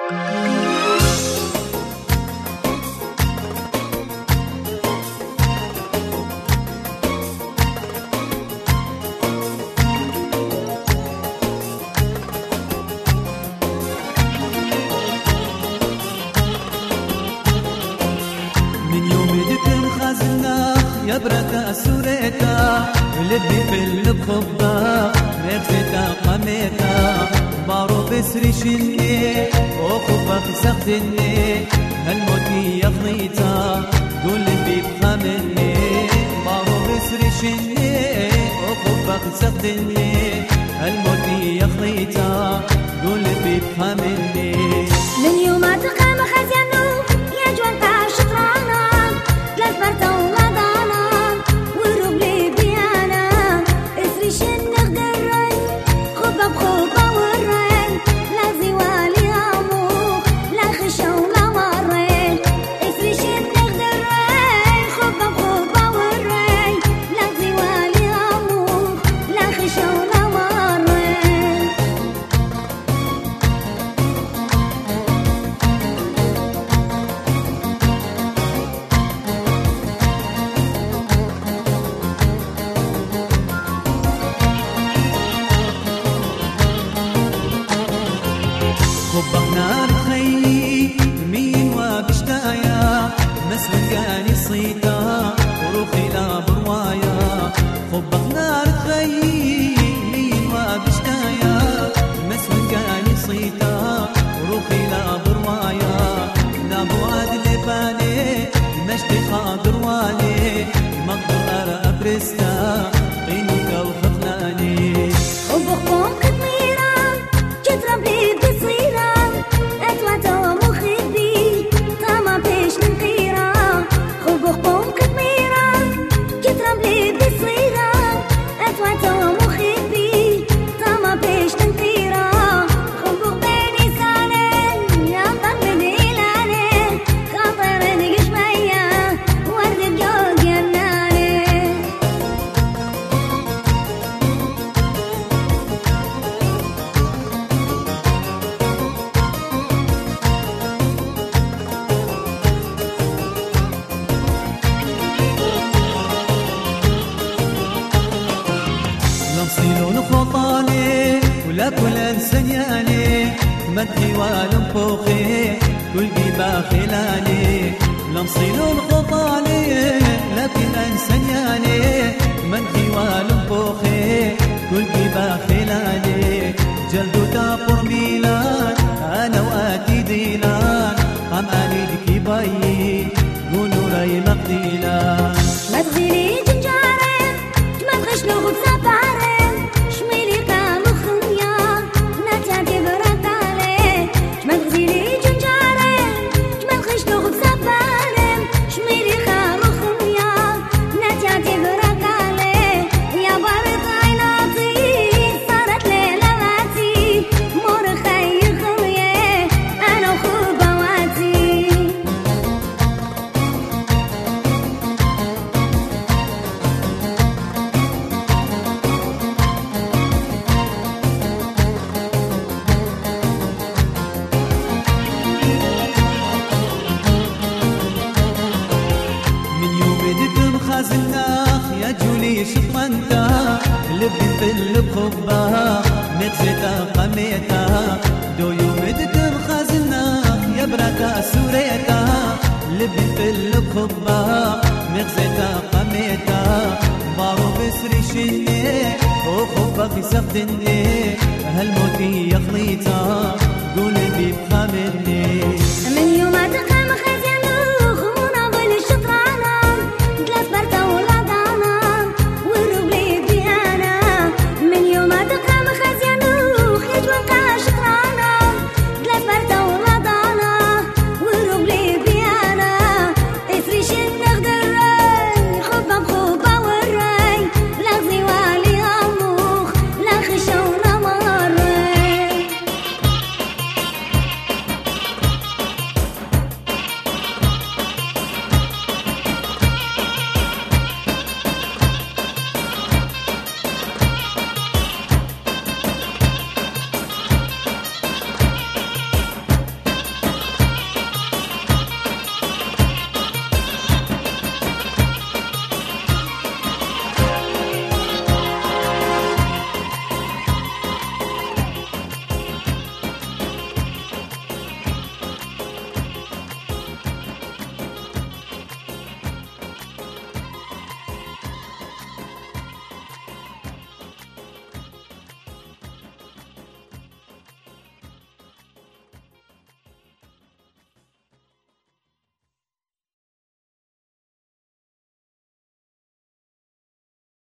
يا بركة سوريتا لبي في الخبا نفسيتا قميتا بارو بسري شني وخبا في سختني هالموتي يخليتا قول لبي بخامني بارو بسري شني وخبا في سختني هالموتي يخليتا قول لبي بخامني من يوم تقام خزيانو يا جوان شطرانا ثلاث برتا خبق نار خيي مين وبشتايا مسلكاني صيتا وروخي لا بروايا خبق نار خيي مين وبشتايا مسلكاني صيتا وروخي لا بروايا لا بواد لبالي مشتي خاطر والي مقدر أبرستا قينك وخطلاني خبق صيلون خطالي ولا كل انسانياني مدحي والمفوخي كل جيبا خلاني لم صيلون خطالي لكن انسانياني مدحي والمفوخي كل جيبا خلاني جلدو تاقر ميلان انا واتي ديلان قام علي دكي باي قولوا راي مقديلان ما تغيري جنجارين ما تغش نغد سفارين خازناخ يا جولي شطمنتا لبي في البخبا متزتا قميتا دو يوم دكم خازناخ يا بركة سوريتا لبي في البخبا متزتا قميتا بارو بسري شني وخبا في سختني هالموتي يخليتا